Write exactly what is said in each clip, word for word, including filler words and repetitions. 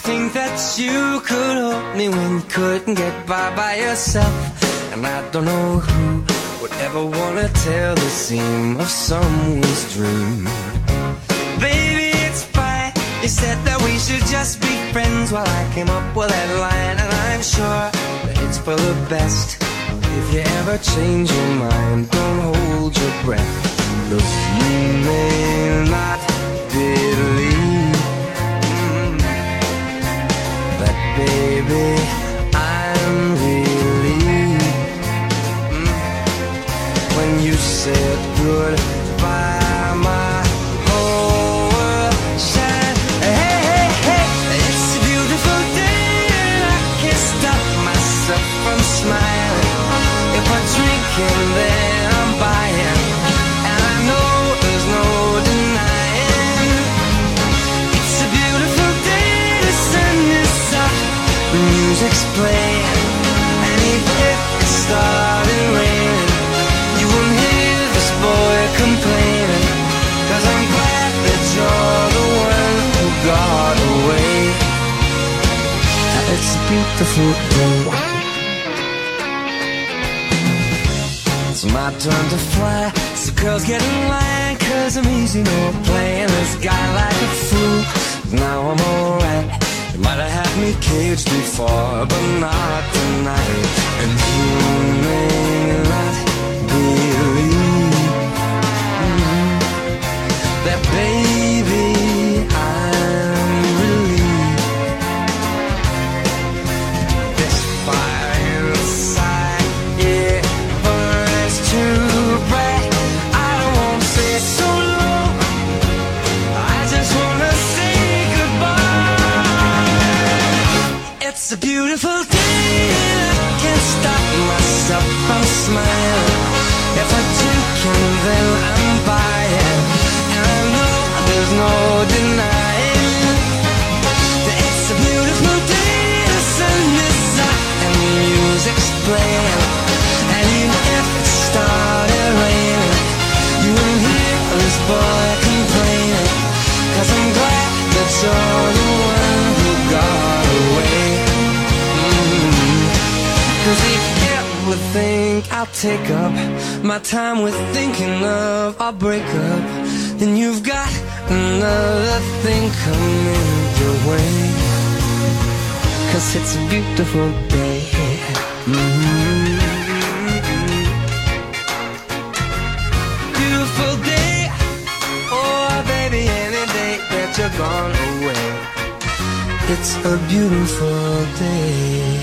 think that you could hold me when you couldn't get by by yourself. And I don't know who would ever wanna tell the seam of someone's dream. Baby, it's fine. You said that we should just be friends while I came up with that line. And I'm sure that it's for the best. If you ever change your mind, don't hold your breath. Look, you may not believe mm, that, baby, I'm relieved mm, when you said goodbye, my whole world shined. Hey, hey, hey, it's a beautiful day and I can't stop myself from smiling. If I drink and then I'm buying, and I know there's no denying. It's a beautiful day, the sun is up, the music's playing, and even if it started raining, you won't hear this boy complaining, 'cause I'm glad that you're the one who got away. It's a beautiful day. It's my turn to fly, so girls get in line, 'cause I'm easy, no playing this guy like a fool. Now I'm alright. You might have had me caged before, but not tonight. And you may not believe mm, that, baby, I'm relieved. This fire inside, yeah, too bright. I don't wanna say it so low, I just wanna say goodbye. It's a beautiful day and I can't stop myself from smiling. If I drink and then I'm buying, and I know there's no denying that it's a beautiful day. The sun is up and the music's playing, and even if it started raining, you won't hear this boy complaining, 'cause I'm glad that you're the one who got away. mm-hmm. 'Cause if you ever think I'll take up my time with thinking of our breakup, then you've got another thing coming your way, 'cause it's a beautiful day. mm-hmm. Beautiful day, oh baby, any day that you're gone away, it's a beautiful day.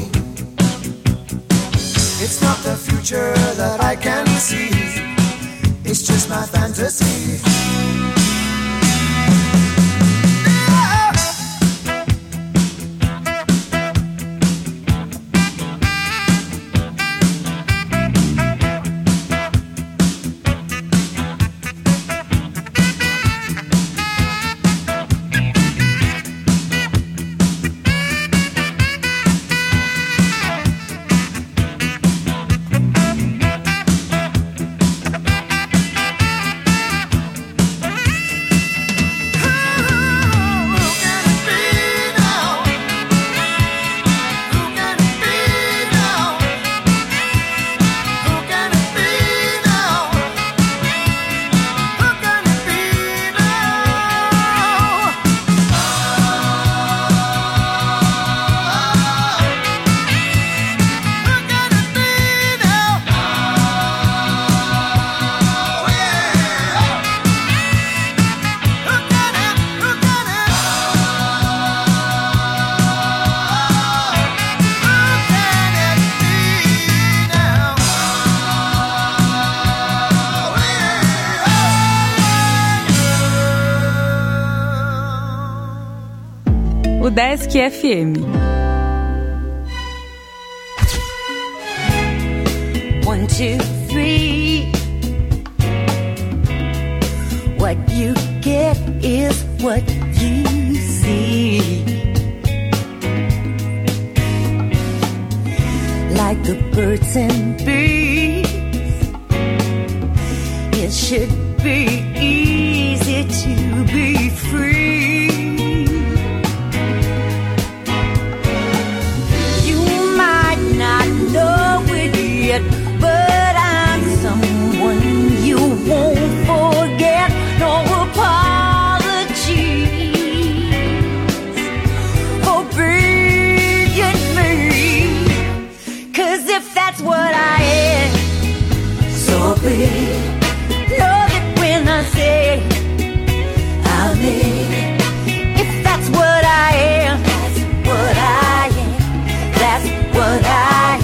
It's not the future that I can see. crush my fantasy. Desk F M. One, two, three. What you get is what you see. Like the birds and bees, it should be easy to be free. But I'm someone you won't forget. No apologies for being me. 'Cause if that's what I am, so be it. Know that when I say I mean it. If that's what I am, that's what I am. That's what I am.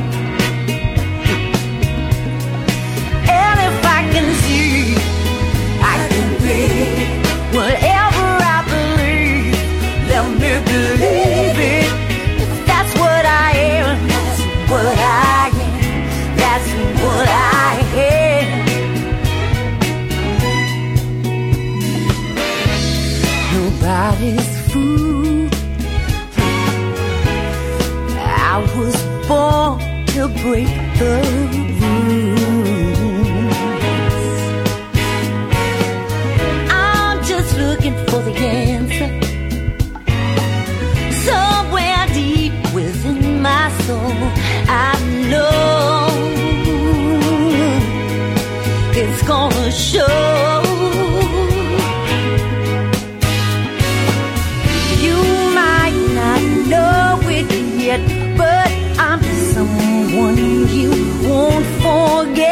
Whatever I believe, let me believe it. If that's what I am, that's what I am. That's what I am. Nobody's fool. I was born to break the rules. Looking for the answer somewhere deep within my soul. I know it's gonna show. You might not know it yet, but I'm someone you won't forget.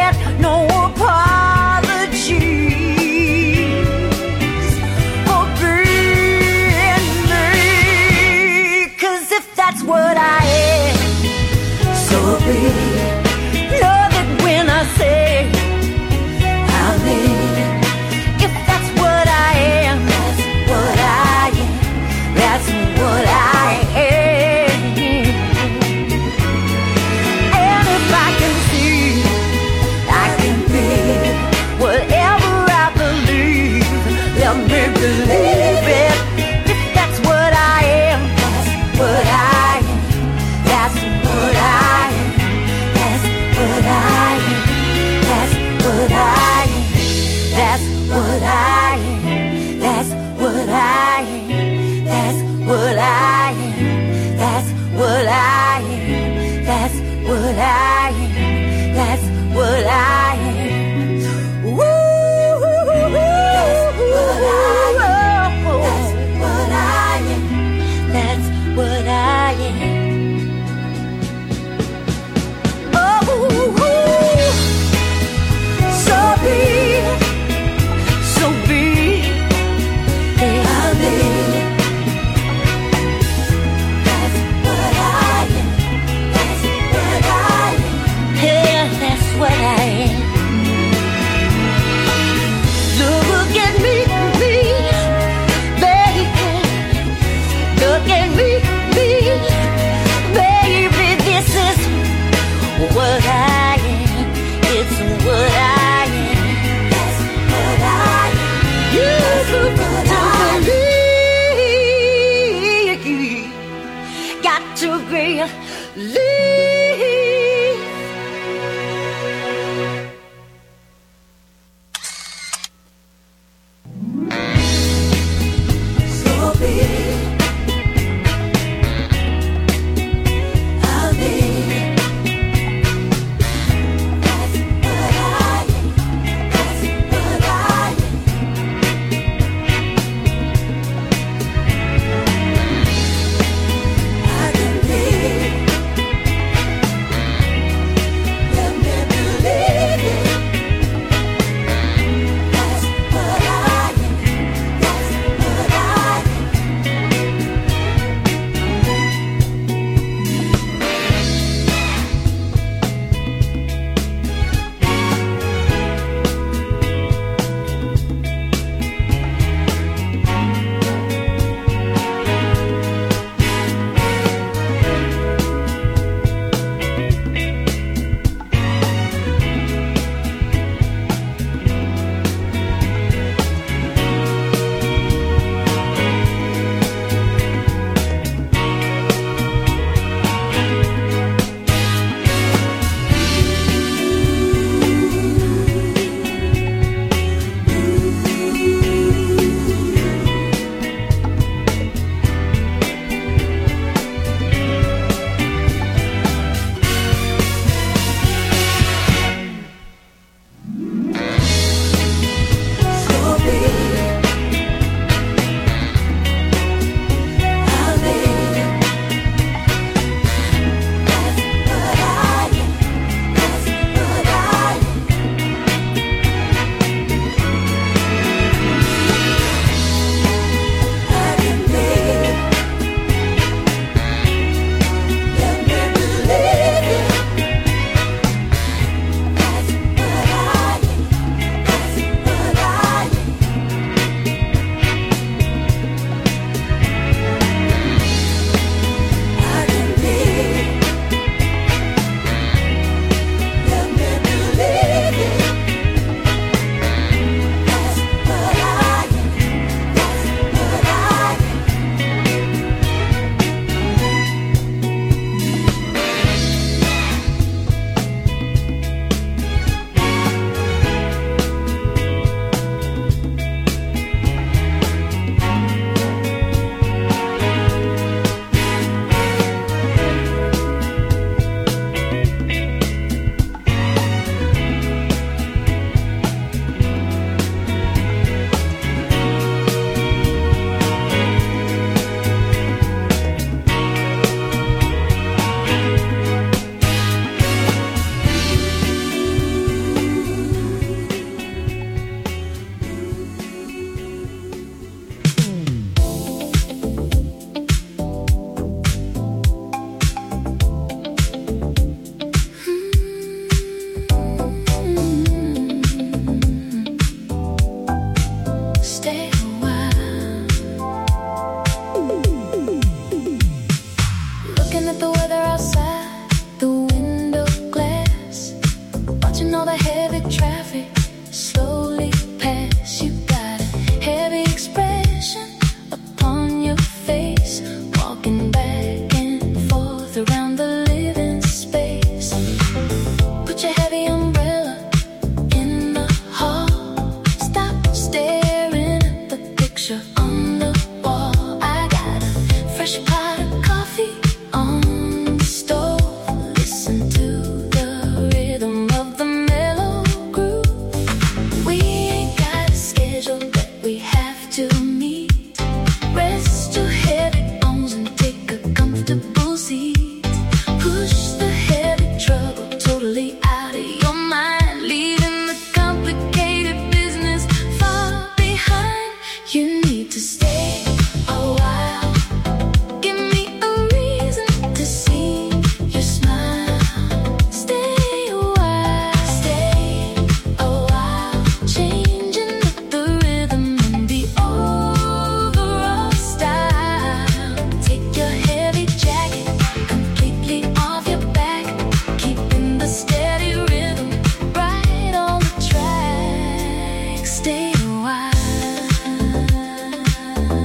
Stay a while.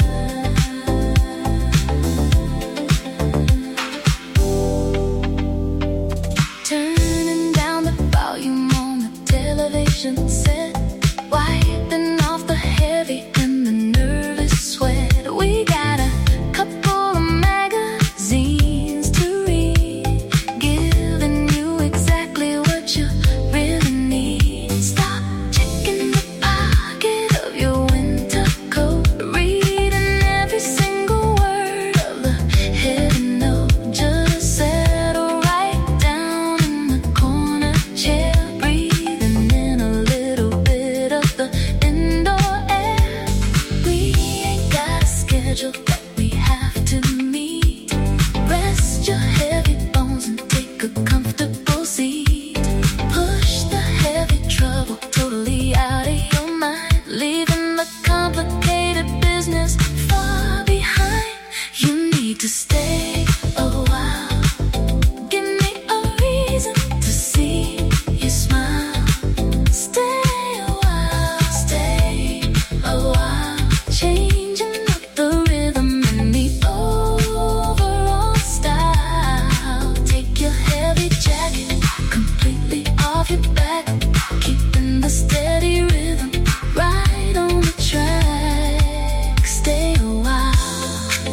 schedule that we have to meet. Rest your heavy bones and take a comfortable seat. Push the heavy trouble totally out of your mind, leaving the complicated business far behind. You need to stay a while. Give me a reason to see you smile. Stay a while, stay a while. Changing up the rhythm and the overall style. Take your heavy jacket completely off your back, keeping the steady rhythm right on the track. Stay a while.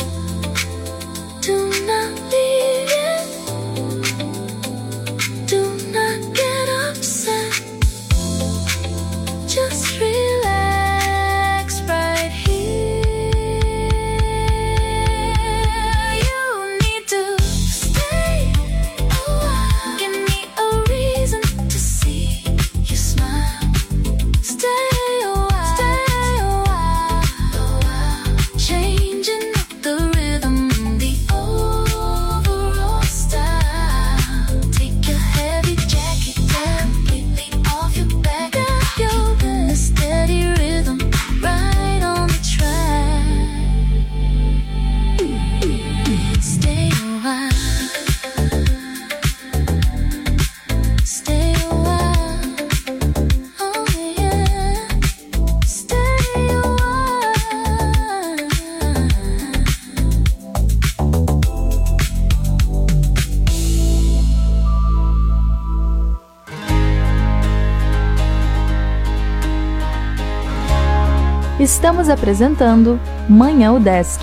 Do not leave yet. Do not get upset. Just relax right here. You need to stay a while. Give me a reason to see you smile. Stay a while, stay a while. Changing up the rhythm and the overall style. Take your heavy jacket completely off your back. You're in a steady rhythm right on the track. Stay a while. Stay a while. Oh yeah. Stay a while. Estamos apresentando Manhã Udesc.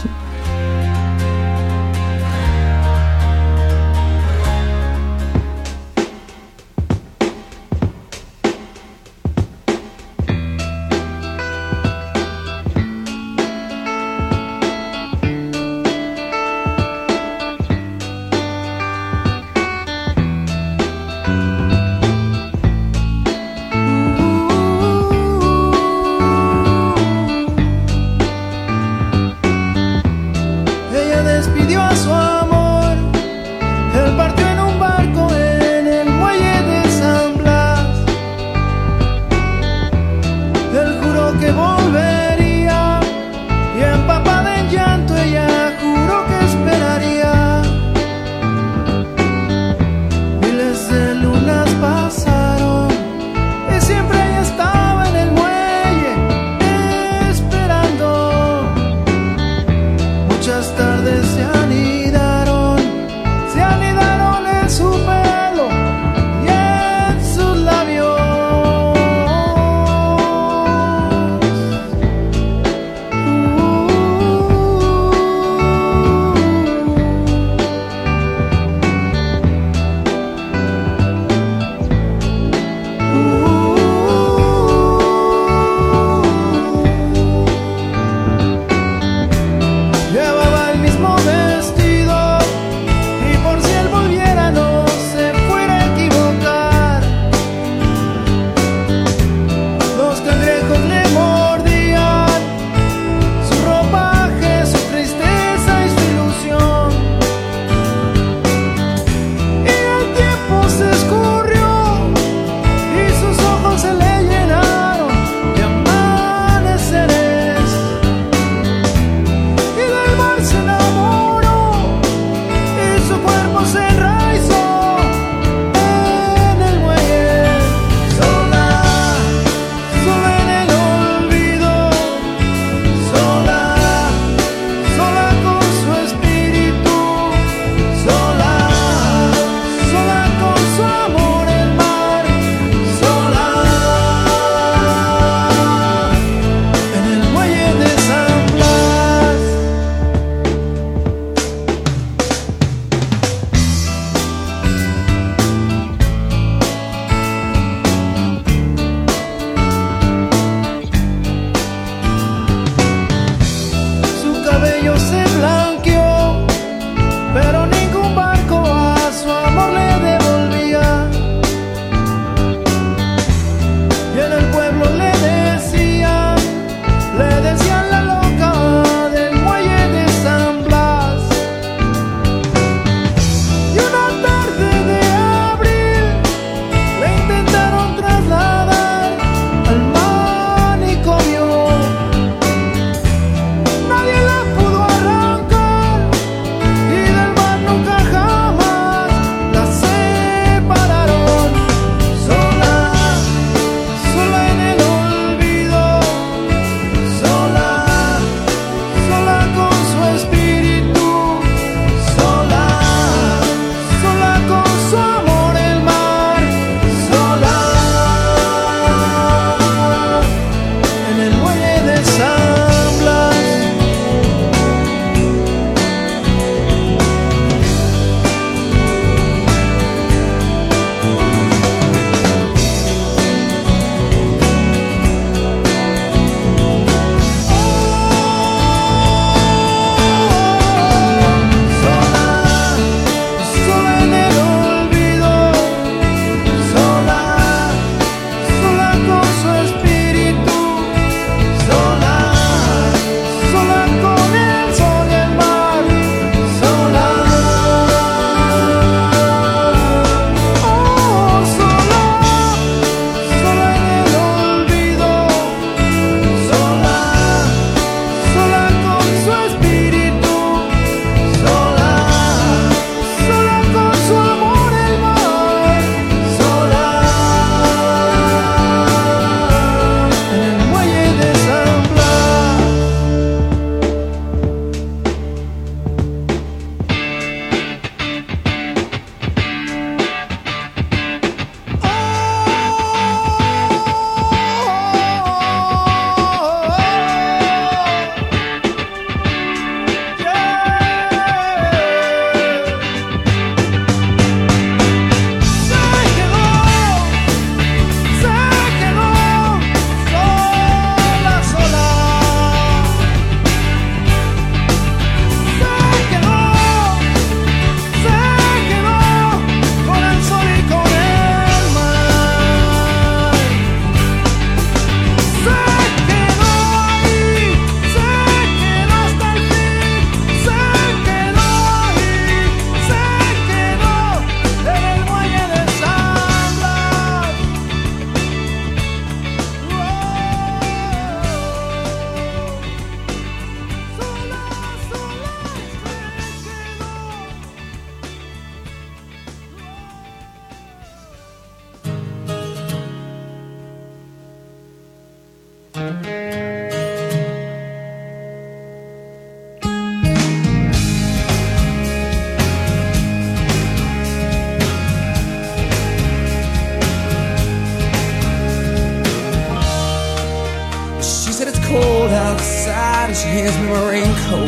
outside and she hands me my raincoat.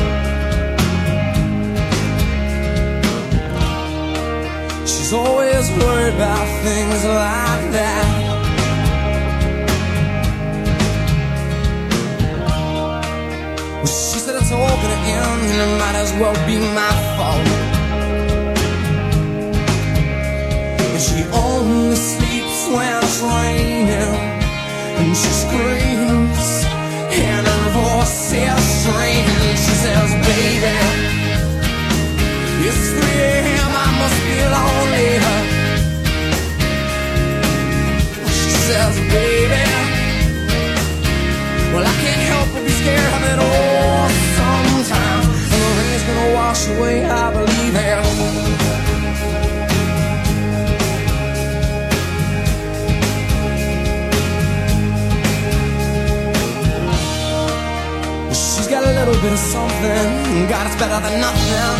She's always worried about things like that. Well, she said it's all gonna end and it might as well be my fault. And she only sleeps when it's raining, and she screams and her voice is straining. She says, baby, it's three a m, I must be lonely. She says, baby, well, I can't help but be scared of it all sometimes. And the rain's gonna wash away, I believe it. She's got a little bit of something, God, it's better than nothing.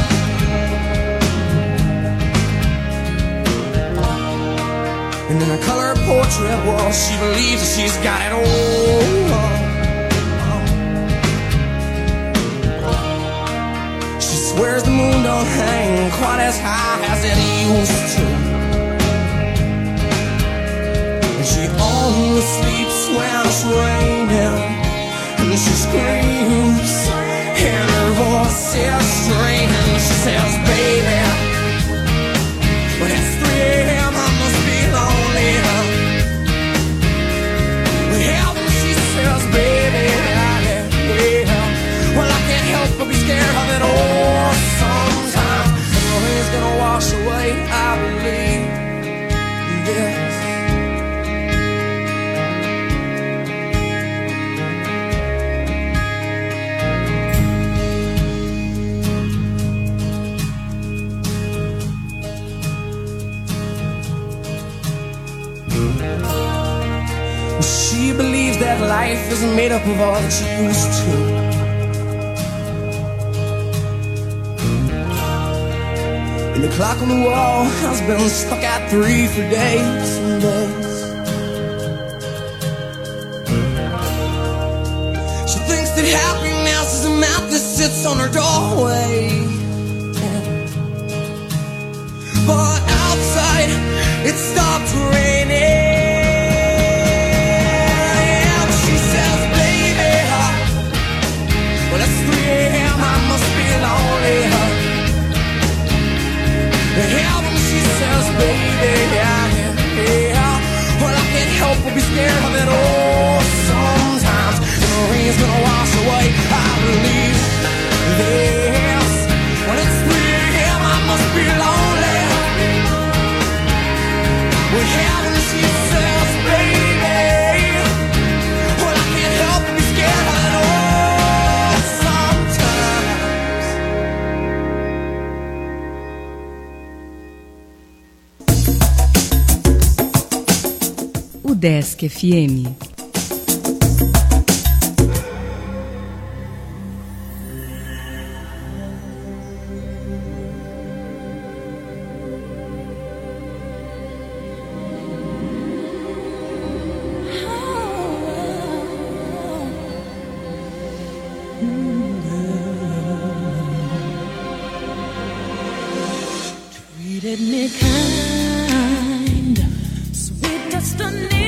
And in her color portrait, well, she believes that she's got it all. She swears the moon don't hang quite as high as it used to. And she only sleeps when it's raining, and she screams and her voice is straining. She says, baby, when it's three a m, I must be lonely. Help me, she says, baby, yeah, yeah. Well, I can't help but be scared of it all sometimes. And the rain's gonna wash away, I believe, yes. She believes that life isn't made up of all that she used to. And the clock on the wall has been stuck at three for days and days. She thinks that happiness is a mouth that sits on her doorway. But outside it stopped raining. Help me, she says, baby, yeah, yeah. Well, I can't help but be scared of it all sometimes. And the rain's gonna wash away, I believe this. When it's three a m, I must be lonely. Well, help me, she says, baby. Well, I can't help but be scared of it all sometimes. Desk F M. Treated me kind, sweet destiny.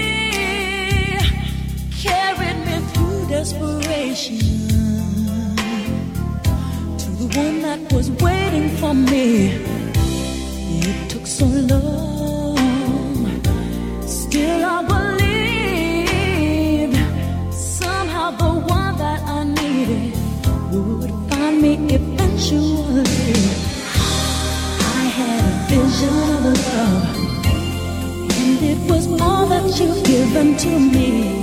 Desperation to the one that was waiting for me. It took so long, still I believed somehow the one that I needed would find me eventually. I had a vision of love, and it was all that you've given to me.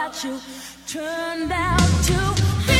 about you turned out to be.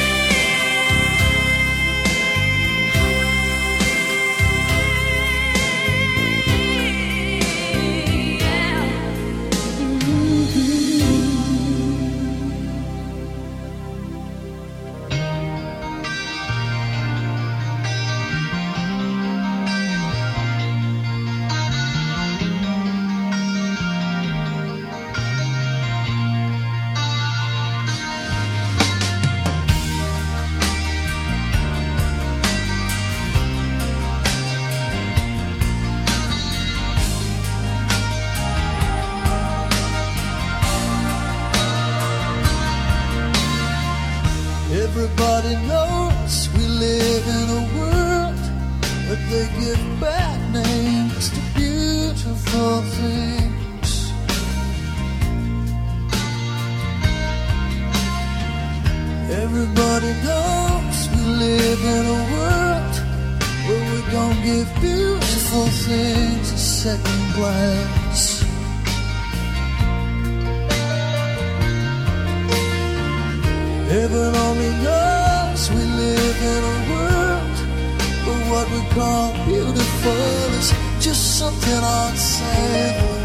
Everybody knows we live in a world where they give bad names to beautiful things. Everybody knows we live in a world where we don't give beautiful things a second glance. Heaven only knows we live in a world where what we call beautiful is just something on sale.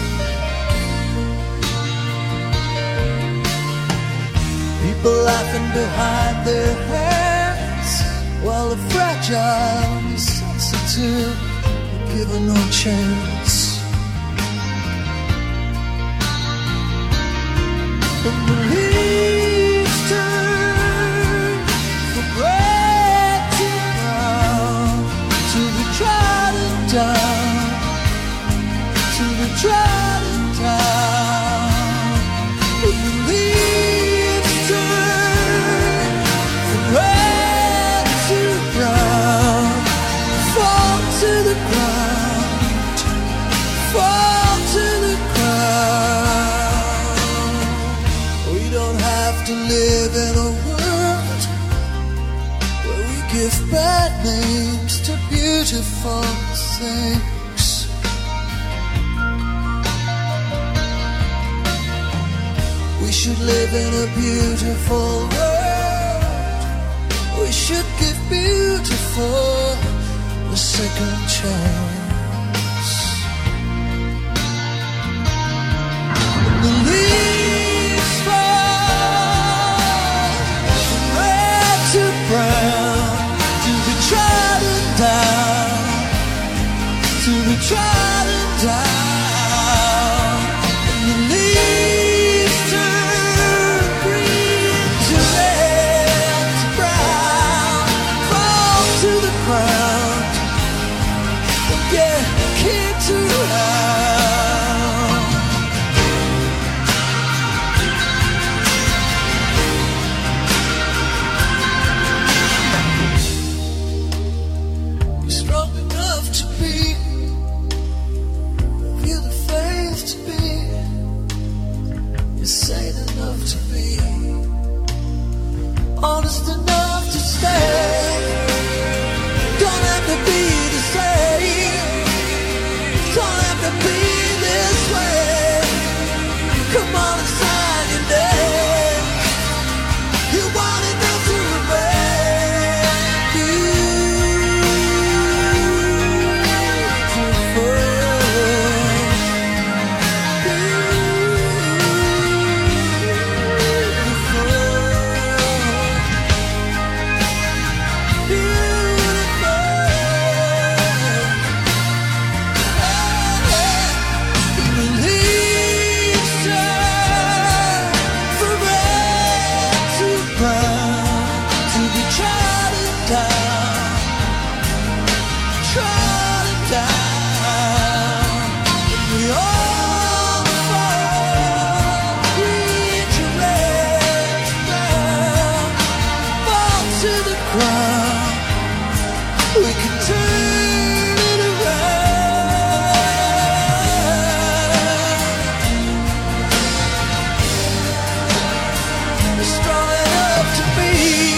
People laughing behind their hands while the fragile and sensitive are given no chance. From the leaves turn from red to brown, to be trodden down, to be trodden down. From the leaves turn from red to brown, fall to the ground, fall to the ground. We don't have to live in a world where we give bad names to beautiful things. We should live in a beautiful world. We should give beautiful a second chance. The leaves fall from red to brown, to be trodden down, to be trodden down. And the leaves turn green to red to brown, fall to the ground, and get kicked around. You're strong enough to be, feel the faith to be, you're sane enough to be, honest enough to stay. Don't have to be the same, don't have to be this way. Come on and sign your name. You want enough to remain we can turn it around. You're strong enough to be.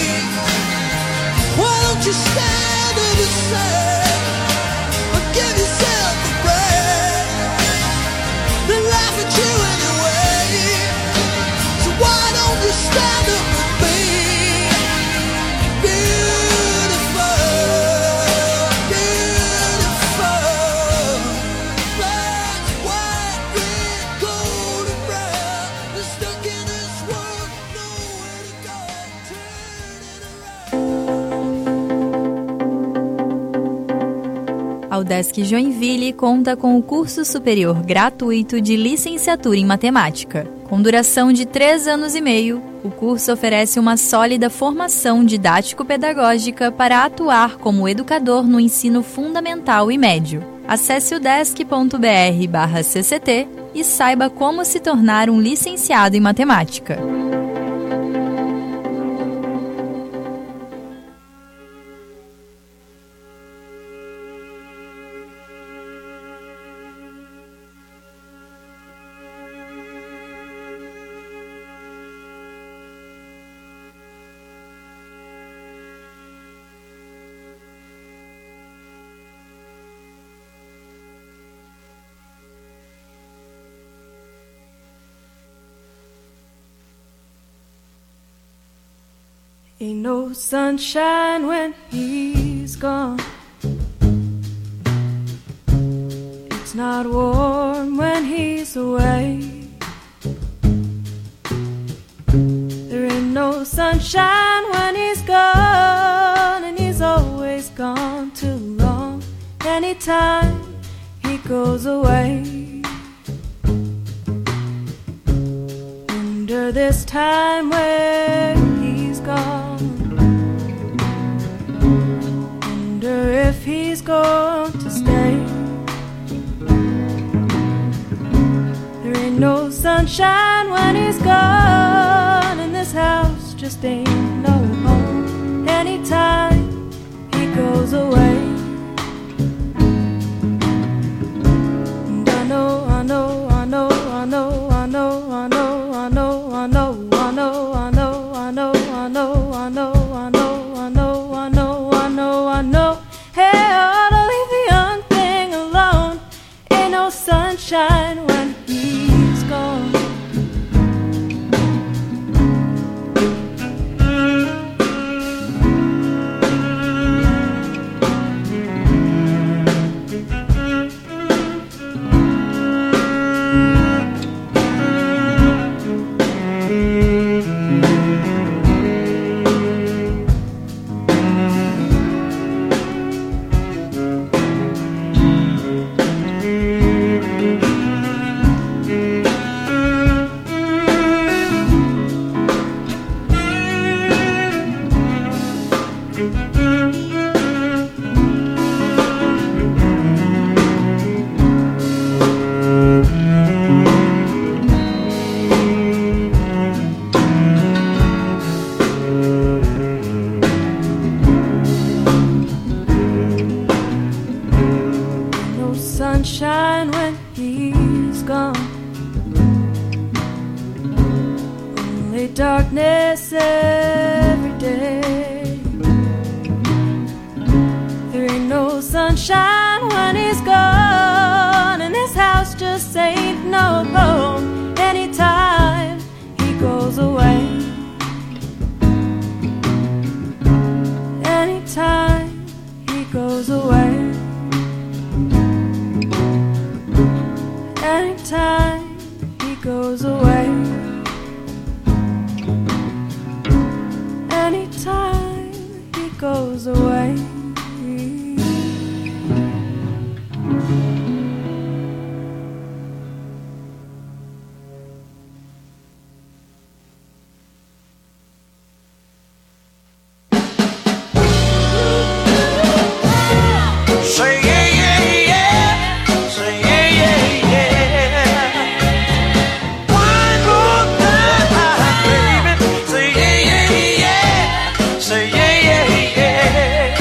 Why don't you stand in the sand and give yourself a break? They laugh at you anyway. A UDESC Joinville conta com o curso superior gratuito de licenciatura em matemática. Com duração de três anos e meio, o curso oferece uma sólida formação didático-pedagógica para atuar como educador no ensino fundamental e médio. Acesse udesc ponto br barra C C T e saiba como se tornar um licenciado em matemática. Ain't no sunshine when he's gone. It's not warm when he's away. There ain't no sunshine when he's gone, and he's always gone too long. Anytime he goes away, under this time where he's gone, wonder if he's going to stay. There ain't no sunshine when he's gone, and this house just ain't no home. Anytime he goes away, and I know, I know, I know, I know, I know, I know, I know, I know, I know, I know, I know, I know, I know, I know, I know, I know, I know, I know. Hey, I ought to leave the young thing alone. Ain't no sunshine when he's gone. Sunshine when he's gone, only darkness every day. There ain't no sunshine when he's gone, and this house just ain't no home. Anytime he goes away, anytime he goes away, anytime he goes away, anytime he goes away. Say yeah, yeah, yeah. Say yeah, yeah, yeah. One more time, baby. Say yeah, yeah, yeah. Say yeah, yeah, yeah.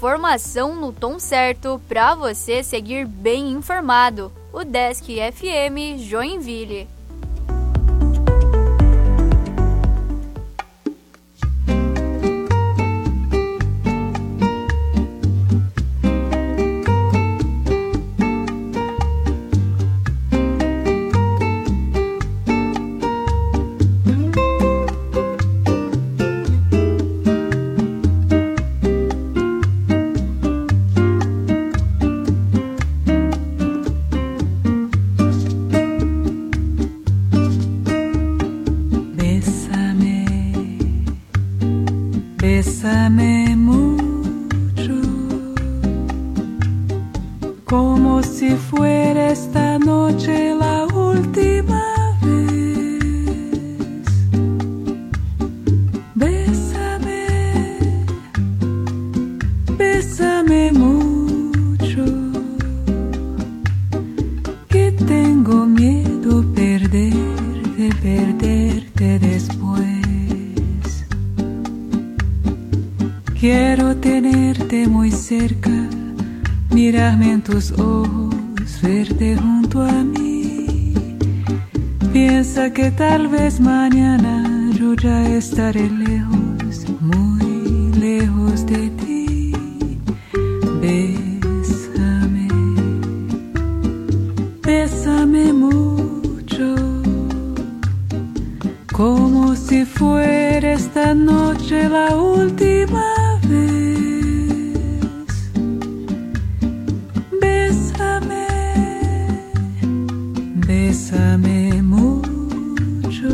Informação no tom certo para você seguir bem informado. O Desk F M Joinville. Bésame mucho, como si fuera esta noche la última vez. Bésame, bésame mucho, que tengo miedo perderte, perderte después. Quiero tenerte muy cerca, mirarme en tus ojos, verte junto a mí. Piensa que tal vez mañana yo ya estaré lejos, muy lejos de ti. Bésame, bésame mucho, como si fuera esta noche la última. Bésame, bésame mucho,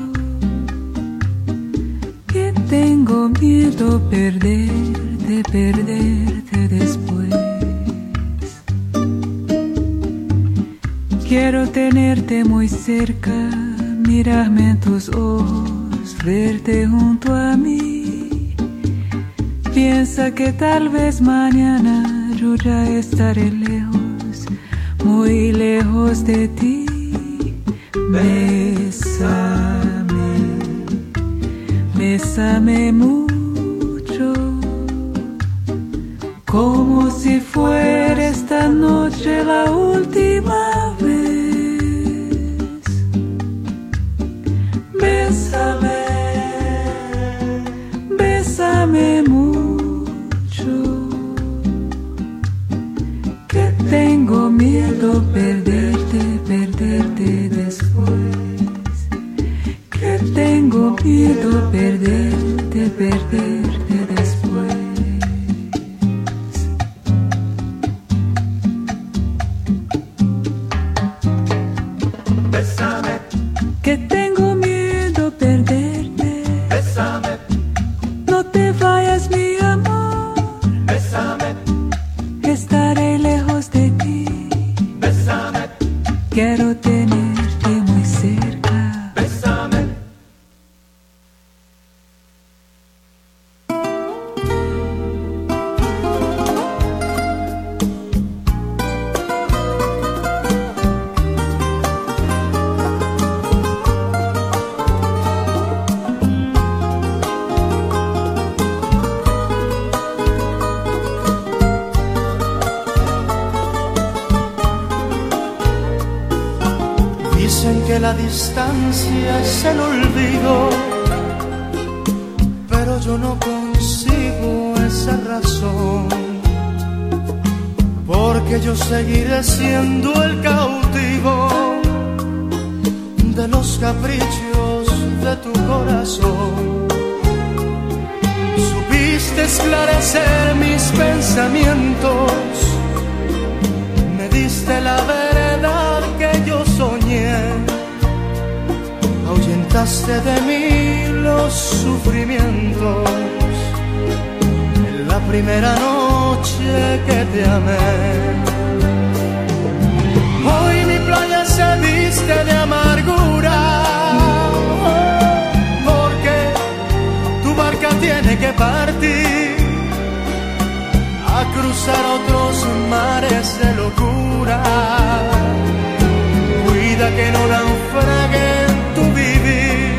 que tengo miedo perderte, perderte después. Quiero tenerte muy cerca, mirarme en tus ojos, verte junto a mí. Piensa que tal vez mañana yo ya estaré lejos, muy lejos de ti. Bésame, bésame mucho, como si fuera esta noche la última vez. Bésame, bésame mucho, tengo miedo perderte, perderte después. Que tengo miedo perderte, perderte después. Bésame. Que tengo miedo perderte. Bésame. No te vayas, mi amor. Bésame. Estaré lejos de ti. Bésame. Quiero tenerte muy cerca. Bésame. Dicen que la distancia es el olvido, pero yo no consigo esa razón, porque yo seguiré siendo el cautivo de los caprichos de tu corazón. Supiste esclarecer mis pensamientos, me diste la verdad que yo soñé, ahuyentaste de mí los sufrimientos en la primera noche que te amé. Hoy mi playa se viste de amargura, porque tu barca tiene que partir a cruzar otros mares de locura. Cuida que no naufrague en tu vivir.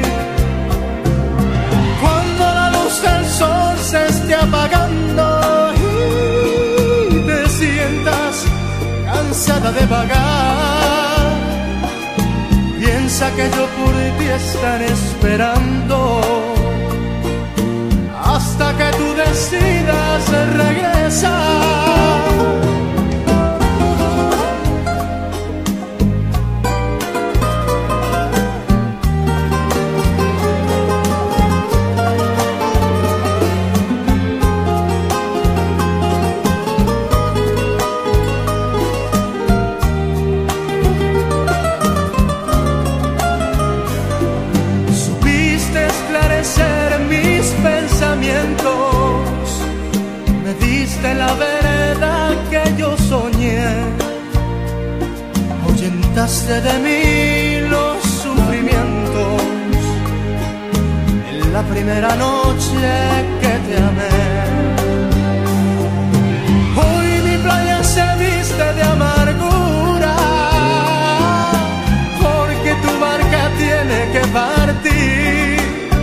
Cuando la luz del sol se esté apagando y de vagar. Piensa que yo por ti estaré esperando hasta que tú decidas regresar. Me diste la vereda que yo soñé, ahuyentaste de mí los sufrimientos en la primera noche que te amé. Hoy mi playa se viste de amargura porque tu barca tiene que partir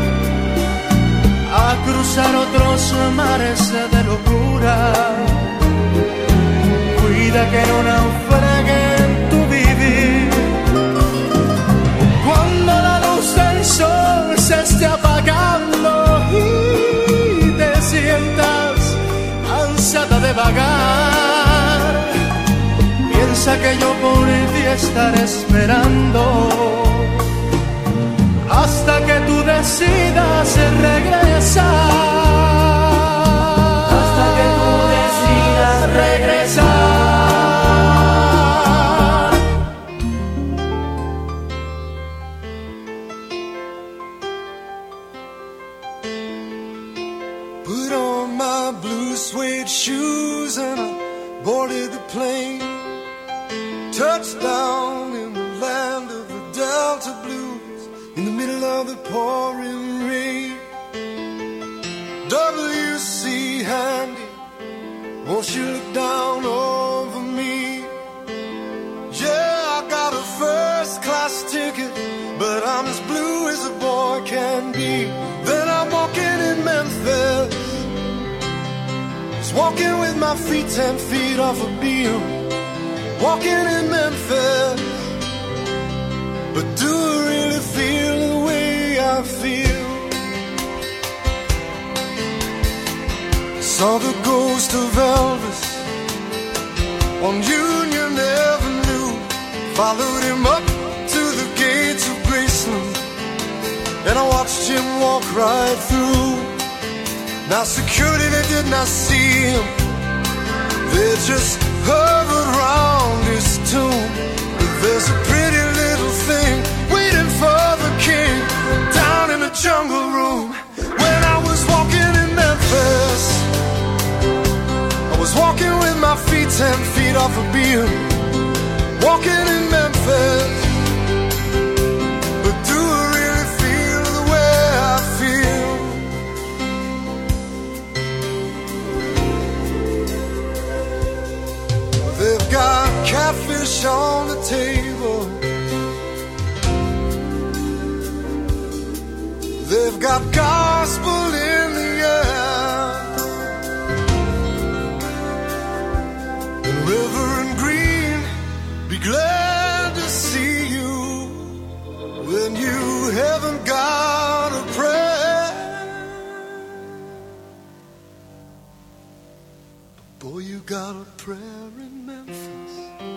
a cruzar otros mares de locura. Cuida que no naufrague en tu vivir. Cuando la luz del sol se esté apagando y te sientas ansiada de vagar, piensa que yo por ti estaré esperando hasta que tú decidas regresar. Hasta que tú decidas regresar. Put on my blue suede shoes and I boarded the plane. Touchdown in the land of the Delta Blues, in the middle of the pouring rain. W C Handy, won't you look down over me? Yeah, I got a first class ticket, but I'm as blue as a boy can be. Then I'm walking in Memphis, just walking with my feet ten feet off a beam. Walking in Memphis, but do I really feel the way I feel? Saw the ghost of Elvis on Union Avenue, followed him up to the gates of Graceland, and I watched him walk right through. Now security, they did not see him, they just hovered around his tomb. But there's a pretty little thing waiting for the king down in the jungle room. When I was walking in Memphis, I was walking with my feet ten feet off a beam. Walking in Memphis, but do I really feel the way I feel? They've got catfish on the table, they've got gospel in the air, and Reverend Green, be glad to see you when you haven't got a prayer. But boy, you got a prayer in Memphis.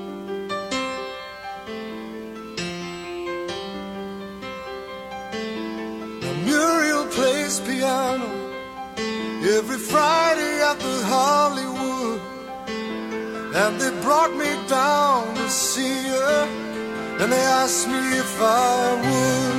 Now Muriel plays piano every Friday at the Hollywood, and they brought me down to see her, and they asked me if I would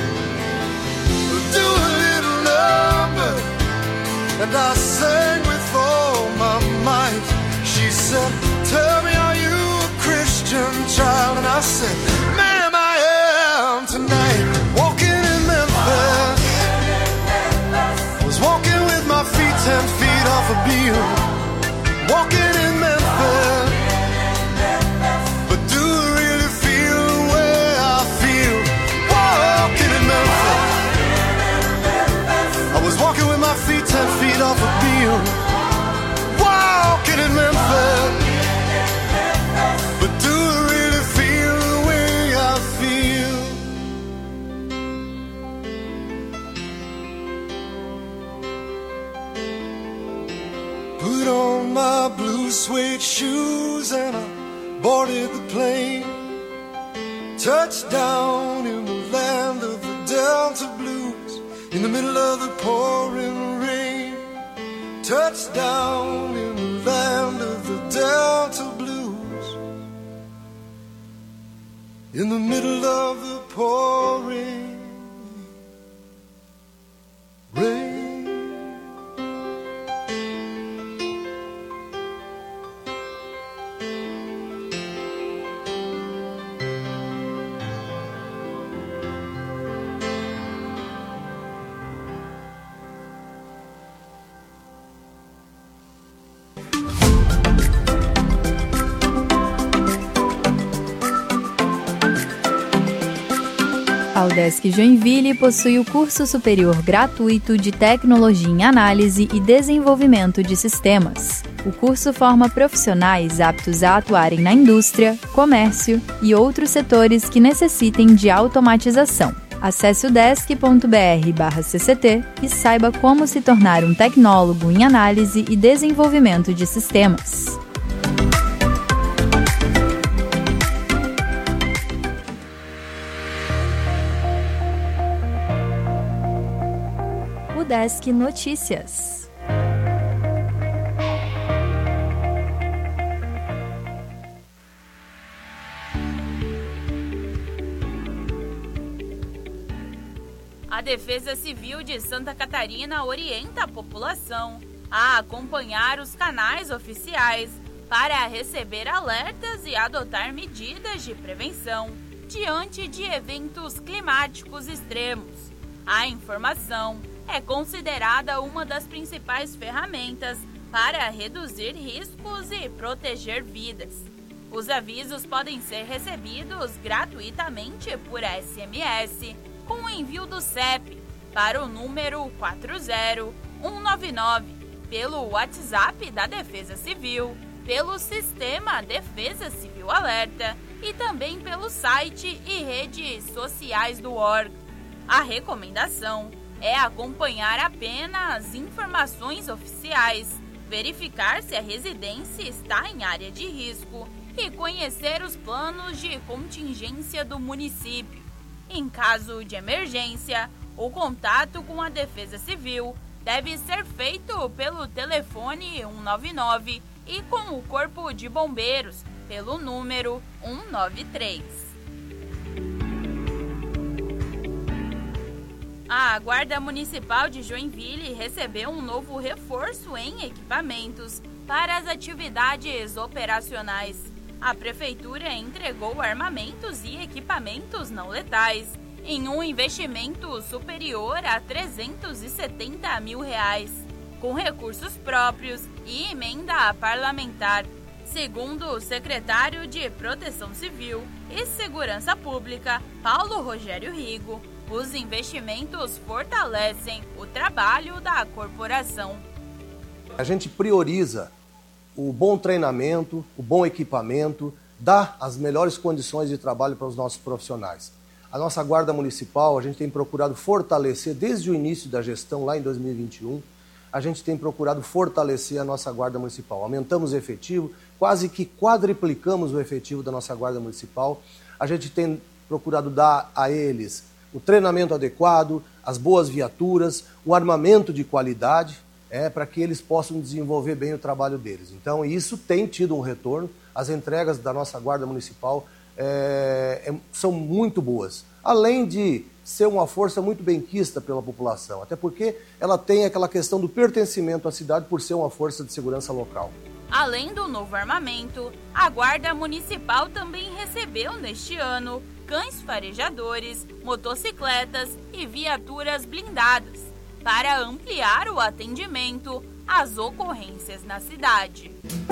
do a little number, and I sang with all my might. She said, tell me, are you a Christian child? And I said, ma'am, I am tonight. Walking in Memphis, I was walking with my feet ten feet off a beam. Walking in Memphis, but do I really feel the way I feel? Walking in Memphis, I was walking with my feet ten feet off a beam. Walking in Memphis, but do I shoes and I boarded the plane. Touchdown in the land of the Delta Blues, in the middle of the pouring rain. Touchdown in the land of the Delta Blues, in the middle of the pouring rain. A Udesc Joinville possui o curso superior gratuito de Tecnologia em Análise e Desenvolvimento de Sistemas. O curso forma profissionais aptos a atuarem na indústria, comércio e outros setores que necessitem de automatização. Acesse udesc ponto br barra C C T e saiba como se tornar um tecnólogo em análise e desenvolvimento de sistemas. Udesc Notícias. A Defesa Civil de Santa Catarina orienta a população a acompanhar os canais oficiais para receber alertas e adotar medidas de prevenção diante de eventos climáticos extremos. A informação é considerada uma das principais ferramentas para reduzir riscos e proteger vidas. Os avisos podem ser recebidos gratuitamente por S M S com o envio do C E P para o número quatro zero um nove nove, pelo WhatsApp da Defesa Civil, pelo Sistema Defesa Civil Alerta e também pelo site e redes sociais do órgão. A recomendação é acompanhar apenas informações oficiais, verificar se a residência está em área de risco e conhecer os planos de contingência do município. Em caso de emergência, o contato com a Defesa Civil deve ser feito pelo telefone cento e noventa e nove e com o Corpo de Bombeiros pelo número cento e noventa e três. A Guarda Municipal de Joinville recebeu um novo reforço em equipamentos para as atividades operacionais. A Prefeitura entregou armamentos e equipamentos não letais em um investimento superior a trezentos e setenta mil reais, com recursos próprios e emenda parlamentar. Segundo o secretário de Proteção Civil e Segurança Pública, Paulo Rogério Rigo, os investimentos fortalecem o trabalho da corporação. A gente prioriza o bom treinamento, o bom equipamento, dá as melhores condições de trabalho para os nossos profissionais. A nossa Guarda Municipal, a gente tem procurado fortalecer, desde o início da gestão, lá em dois mil e vinte e um, a gente tem procurado fortalecer a nossa Guarda Municipal. Aumentamos o efetivo, quase que quadriplicamos o efetivo da nossa Guarda Municipal. A gente tem procurado dar a eles o treinamento adequado, as boas viaturas, o armamento de qualidade, é, para que eles possam desenvolver bem o trabalho deles. Então, isso tem tido um retorno. As entregas da nossa Guarda Municipal é, é, são muito boas, além de ser uma força muito benquista pela população, até porque ela tem aquela questão do pertencimento à cidade por ser uma força de segurança local. Além do novo armamento, a Guarda Municipal também recebeu neste ano cães farejadores, motocicletas e viaturas blindadas para ampliar o atendimento às ocorrências na cidade.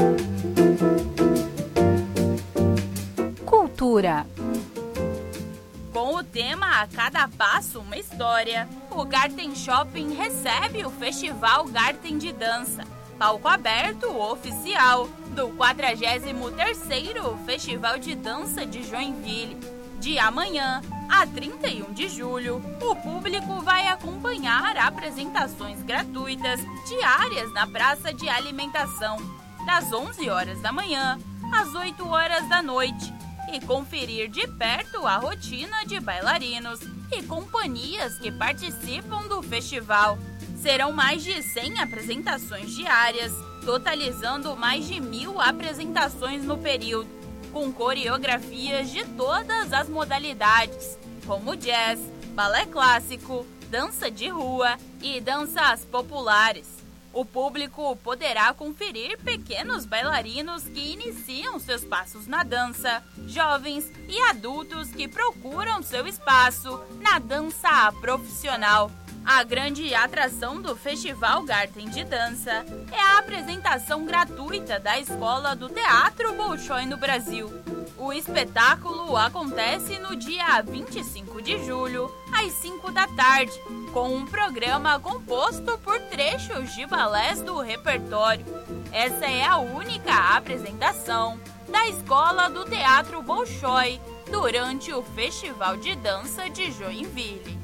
Cultura. Com o tema A Cada Passo Uma História, o Garten Shopping recebe o Festival Garten de Dança, palco aberto oficial do quadragésimo terceiro Festival de Dança de Joinville. De amanhã a trinta e um de julho, o público vai acompanhar apresentações gratuitas diárias na praça de alimentação. das onze horas da manhã às oito horas da noite, e conferir de perto a rotina de bailarinos e companhias que participam do festival. Serão mais de cem apresentações diárias, totalizando mais de mil apresentações no período, com coreografias de todas as modalidades, como jazz, balé clássico, dança de rua e danças populares. O público poderá conferir pequenos bailarinos que iniciam seus passos na dança, jovens e adultos que procuram seu espaço na dança profissional. A grande atração do Festival Garten de Dança é a apresentação gratuita da Escola do Teatro Bolshoi no Brasil. O espetáculo acontece no dia vinte e cinco de julho, às cinco da tarde, com um programa composto por trechos de balés do repertório. Essa é a única apresentação da Escola do Teatro Bolshoi durante o Festival de Dança de Joinville.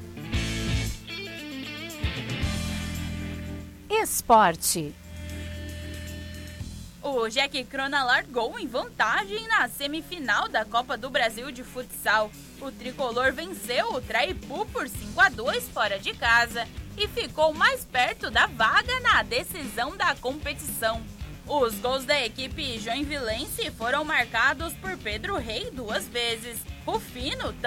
Esporte. O Jack Crona largou em vantagem na semifinal da Copa do Brasil de futsal. O tricolor venceu o Traipu por cinco a dois fora de casa e ficou mais perto da vaga na decisão da competição. Os gols da equipe joinvilense foram marcados por Pedro Rei duas vezes. Rufino